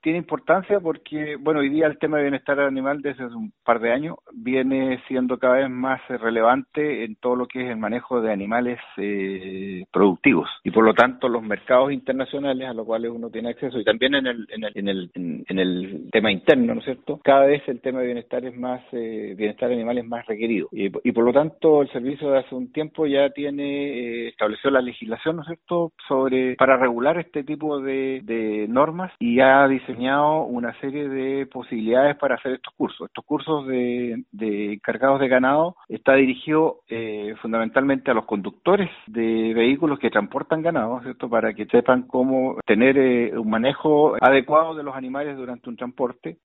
tiene importancia porque, bueno, hoy día el tema de bienestar animal desde hace un par de años viene siendo cada vez más relevante en todo lo que es el manejo de animales productivos y por lo tanto los mercados internacionales a los cuales uno tiene acceso y también en el tema interno, ¿no es cierto? Cada vez el tema de bienestar es más bienestar animal es más requerido y por lo tanto el servicio de hace un tiempo ya tiene estableció la legislación, ¿no es cierto?, para regular este tipo de normas y ha diseñado una serie de posibilidades para hacer estos cursos. Estos cursos de encargados de ganado está dirigido fundamentalmente a los conductores de vehículos que transportan ganado, ¿cierto?, para que sepan cómo tener un manejo adecuado de los animales durante un transporte